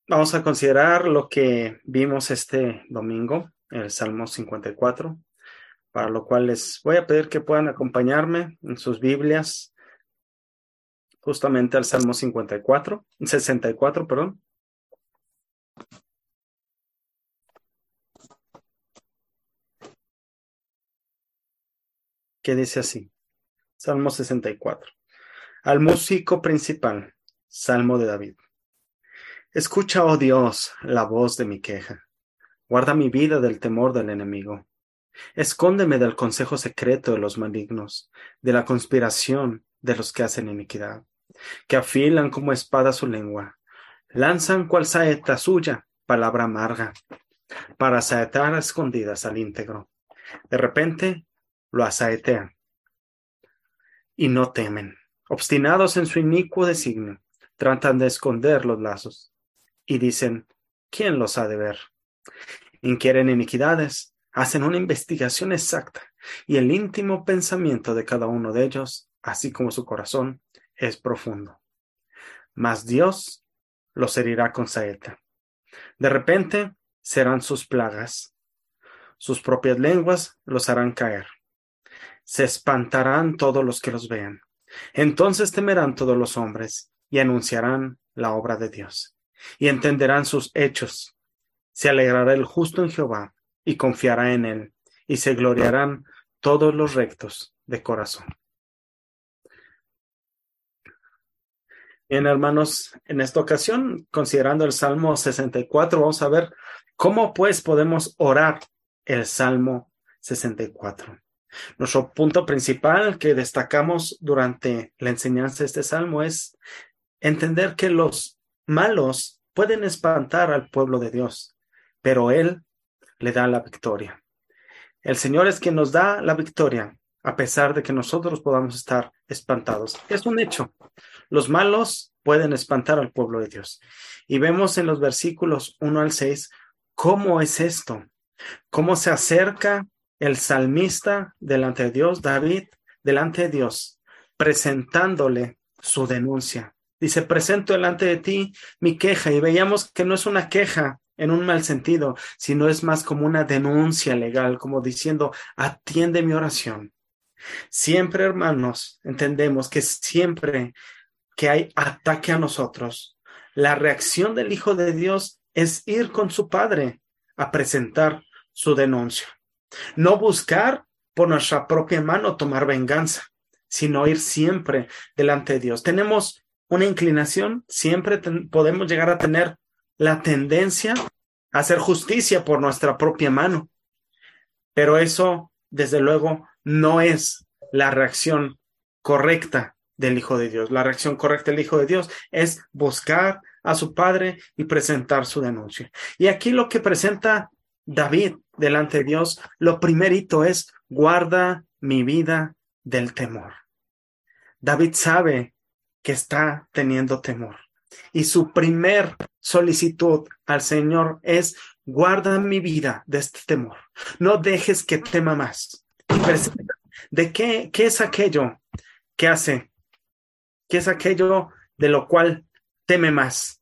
Vamos a considerar lo que vimos este domingo, el Salmo 54, para lo cual les voy a pedir que puedan acompañarme en sus Biblias justamente al Salmo 54, 64, perdón, que dice así, Salmo 64. Al músico principal, Salmo de David. Escucha, oh Dios, la voz de mi queja. Guarda mi vida del temor del enemigo. Escóndeme del consejo secreto de los malignos, de la conspiración de los que hacen iniquidad, que afilan como espada su lengua, lanzan cual saeta suya palabra amarga, para saetar a escondidas al íntegro. De repente lo asaetean y no temen. Obstinados en su inicuo designio, tratan de esconder los lazos y dicen, ¿quién los ha de ver? Inquieren iniquidades, hacen una investigación exacta y el íntimo pensamiento de cada uno de ellos, así como su corazón, es profundo. Mas Dios los herirá con saeta. De repente serán sus plagas. Sus propias lenguas los harán caer. Se espantarán todos los que los vean. Entonces temerán todos los hombres y anunciarán la obra de Dios. Y entenderán sus hechos. Se alegrará el justo en Jehová y confiará en él. Y se gloriarán todos los rectos de corazón. Bien, hermanos, en esta ocasión, considerando el Salmo 64, vamos a ver cómo pues podemos orar el Salmo 64. Nuestro punto principal que destacamos durante la enseñanza de este Salmo es entender que los malos pueden espantar al pueblo de Dios, pero Él le da la victoria. El Señor es quien nos da la victoria, a pesar de que nosotros podamos estar espantados. Es un hecho. Los malos pueden espantar al pueblo de Dios. Y vemos en los versículos 1 al 6 cómo es esto, cómo se acerca el salmista delante de Dios, David, delante de Dios, presentándole su denuncia. Dice, presento delante de ti mi queja, y veíamos que no es una queja en un mal sentido, sino es más como una denuncia legal, como diciendo, atiende mi oración. Siempre, hermanos, entendemos que siempre que hay ataque a nosotros, la reacción del Hijo de Dios es ir con su Padre a presentar su denuncia. No buscar por nuestra propia mano tomar venganza, sino ir siempre delante de Dios. Tenemos una inclinación, siempre podemos llegar a tener la tendencia a hacer justicia por nuestra propia mano, pero eso, desde luego, no es la reacción correcta del Hijo de Dios. La reacción correcta del Hijo de Dios es buscar a su Padre y presentar su denuncia. Y aquí lo que presenta David delante de Dios, lo primerito es, guarda mi vida del temor. David sabe que está teniendo temor. Y su primer solicitud al Señor es, guarda mi vida de este temor. No dejes que tema más. ¿De qué es aquello que hace? ¿Qué es aquello de lo cual teme más?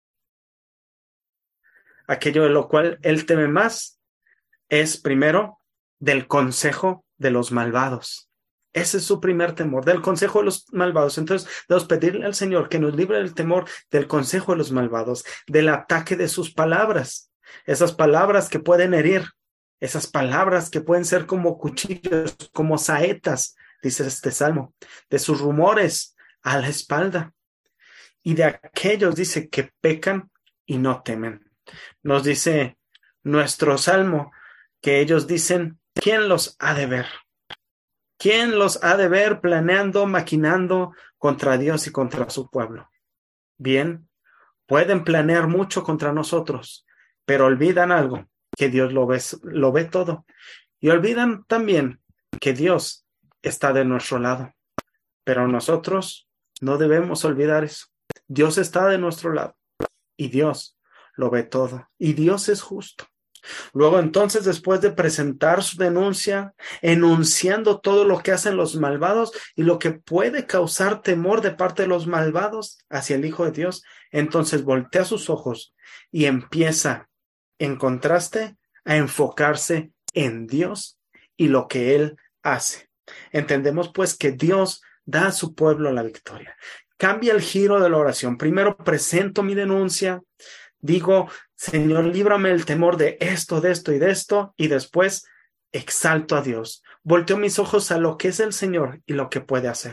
Aquello de lo cual él teme más es primero del consejo de los malvados. Ese es su primer temor, del consejo de los malvados. Entonces, debemos pedirle al Señor que nos libre del temor del consejo de los malvados, del ataque de sus palabras, esas palabras que pueden herir, esas palabras que pueden ser como cuchillos, como saetas, dice este salmo, de sus rumores a la espalda, y de aquellos, dice, que pecan y no temen. Nos dice nuestro salmo que ellos dicen, ¿quién los ha de ver? ¿Quién los ha de ver planeando, maquinando contra Dios y contra su pueblo? Bien, pueden planear mucho contra nosotros, pero olvidan algo, que Dios lo ve todo. Y olvidan también que Dios está de nuestro lado. Pero nosotros no debemos olvidar eso. Dios está de nuestro lado y Dios lo ve todo. Y Dios es justo. Luego entonces, después de presentar su denuncia, enunciando todo lo que hacen los malvados y lo que puede causar temor de parte de los malvados hacia el Hijo de Dios, entonces voltea sus ojos y empieza, en contraste, a enfocarse en Dios y lo que Él hace. Entendemos pues que Dios da a su pueblo la victoria. Cambia el giro de la oración. Primero presento mi denuncia, digo, Señor, líbrame el temor de esto y después exalto a Dios. Volteo mis ojos a lo que es el Señor y lo que puede hacer.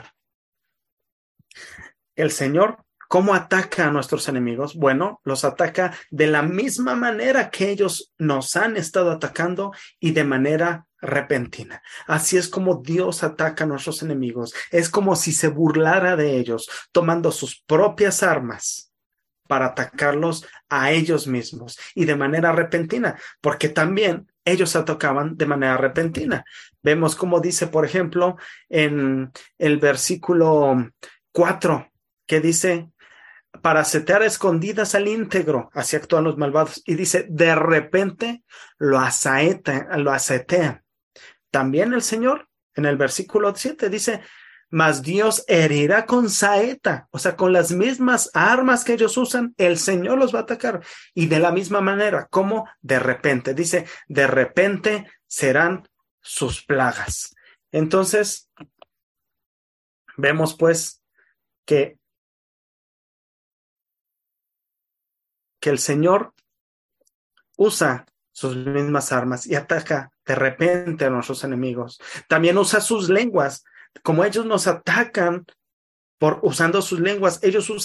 El Señor, ¿cómo ataca a nuestros enemigos? Bueno, los ataca de la misma manera que ellos nos han estado atacando y de manera repentina. Así es como Dios ataca a nuestros enemigos. Es como si se burlara de ellos, tomando sus propias armas para atacarlos a ellos mismos y de manera repentina, porque también ellos atacaban de manera repentina. Vemos como dice, por ejemplo, en el versículo 4, que dice, para setear escondidas al íntegro, así actúan los malvados, y dice, de repente lo asetean. También el Señor, en el versículo 7, dice, mas Dios herirá con saeta, o sea, con las mismas armas que ellos usan, el Señor los va a atacar. Y de la misma manera, como de repente, dice, de repente serán sus plagas. Entonces, vemos pues que el Señor usa sus mismas armas y ataca de repente a nuestros enemigos. También usa sus lenguas. Como ellos nos atacan por usando sus lenguas,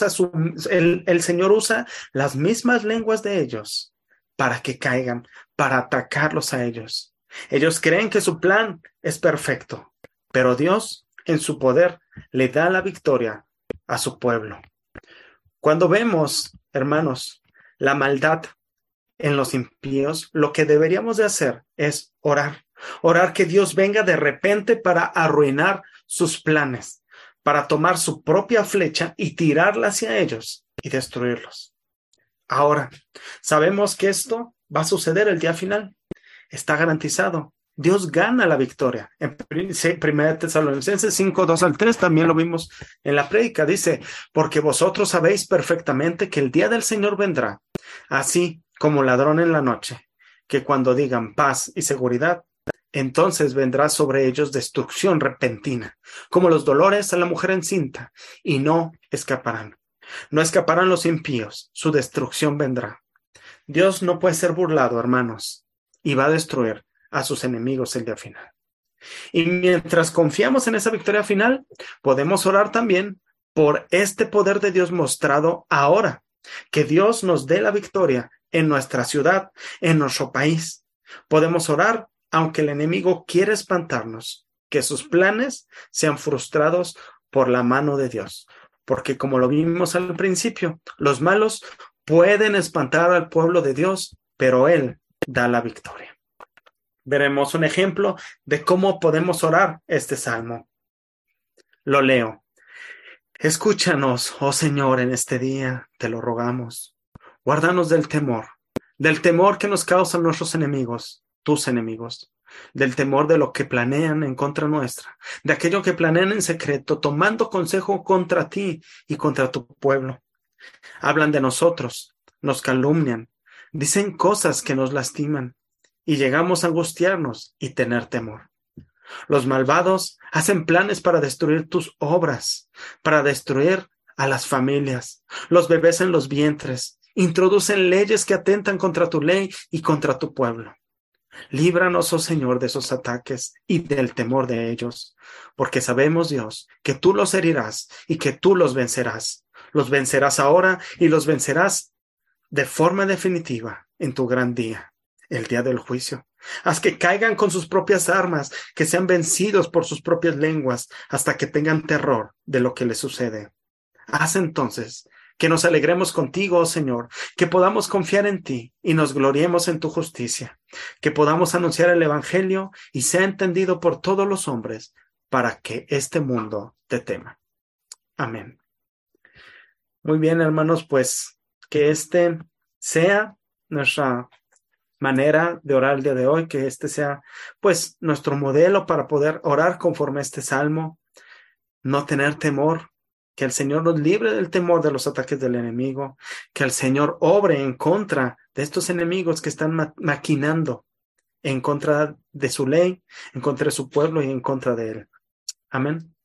el Señor usa las mismas lenguas de ellos para que caigan, para atacarlos a ellos. Ellos creen que su plan es perfecto, pero Dios, en su poder, le da la victoria a su pueblo. Cuando vemos, hermanos, la maldad en los impíos, lo que deberíamos de hacer es orar. Orar que Dios venga de repente para arruinar sus planes, para tomar su propia flecha y tirarla hacia ellos y destruirlos. Ahora, sabemos que esto va a suceder el día final. Está garantizado. Dios gana la victoria. En 1 Tesalonicenses 5, 2 al 3 también lo vimos en la prédica. Dice, porque vosotros sabéis perfectamente que el día del Señor vendrá, así como ladrón en la noche, que cuando digan paz y seguridad, entonces vendrá sobre ellos destrucción repentina, como los dolores a la mujer encinta, y no escaparán. No escaparán los impíos, su destrucción vendrá. Dios no puede ser burlado, hermanos, y va a destruir a sus enemigos el día final. Y mientras confiamos en esa victoria final, podemos orar también por este poder de Dios mostrado ahora, que Dios nos dé la victoria en nuestra ciudad, en nuestro país. Podemos orar aunque el enemigo quiera espantarnos, que sus planes sean frustrados por la mano de Dios. Porque como lo vimos al principio, los malos pueden espantar al pueblo de Dios, pero Él da la victoria. Veremos un ejemplo de cómo podemos orar este salmo. Lo leo. Escúchanos, oh Señor, en este día, te lo rogamos. Guárdanos del temor que nos causan nuestros enemigos, tus enemigos, del temor de lo que planean en contra nuestra, de aquello que planean en secreto, tomando consejo contra ti y contra tu pueblo. Hablan de nosotros, nos calumnian, dicen cosas que nos lastiman y llegamos a angustiarnos y tener temor. Los malvados hacen planes para destruir tus obras, para destruir a las familias, los bebés en los vientres, introducen leyes que atentan contra tu ley y contra tu pueblo. Líbranos, oh Señor, de esos ataques y del temor de ellos, porque sabemos, Dios, que tú los herirás y que tú los vencerás. Los vencerás ahora y los vencerás de forma definitiva en tu gran día, el día del juicio. Haz que caigan con sus propias armas, que sean vencidos por sus propias lenguas, hasta que tengan terror de lo que les sucede. Haz entonces que nos alegremos contigo, oh Señor, que podamos confiar en ti y nos gloriemos en tu justicia, que podamos anunciar el Evangelio y sea entendido por todos los hombres, para que este mundo te tema. Amén. Muy bien, hermanos, pues que este sea nuestra manera de orar el día de hoy, que este sea pues nuestro modelo para poder orar conforme a este salmo, no tener temor, que el Señor nos libre del temor de los ataques del enemigo, que el Señor obre en contra de estos enemigos que están maquinando en contra de su ley, en contra de su pueblo y en contra de él. Amén.